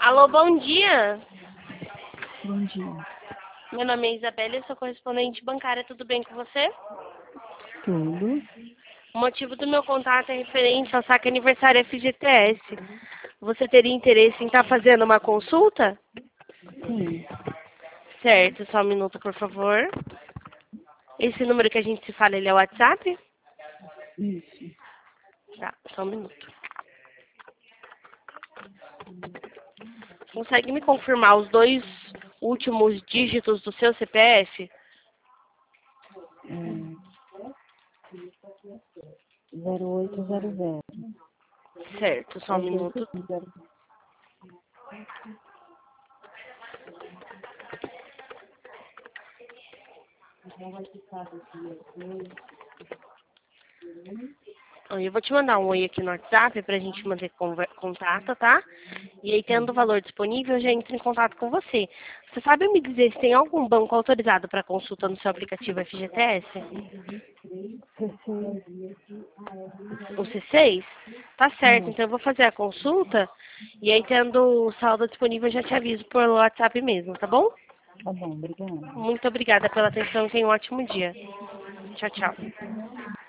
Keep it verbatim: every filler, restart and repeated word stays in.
Alô, bom dia. Bom dia. Meu nome é Isabela, eu sou correspondente bancária, tudo bem com você? Tudo? O motivo do meu contato é referente ao saque aniversário F G T S. Você teria interesse em estar fazendo uma consulta? Sim. Certo, só um minuto, por favor. Esse número que a gente se fala, ele é o WhatsApp? Isso. Tá, só um minuto. Consegue me confirmar os dois últimos dígitos do seu C P F? É, zero oito zero zero. Certo, só um É minuto. isso? Zero- Eu vou te mandar um oi aqui no WhatsApp pra gente manter conver- contato, tá? E aí, tendo o valor disponível, eu já entro em contato com você. Você sabe me dizer se tem algum banco autorizado para consulta no seu aplicativo F G T S? C C. O C seis? Tá certo, É, então eu vou fazer a consulta e aí, tendo o saldo disponível, eu já te aviso por WhatsApp mesmo, tá bom? tá bom, obrigada. Muito obrigada pela atenção e tenha um ótimo dia. Tchau, tchau.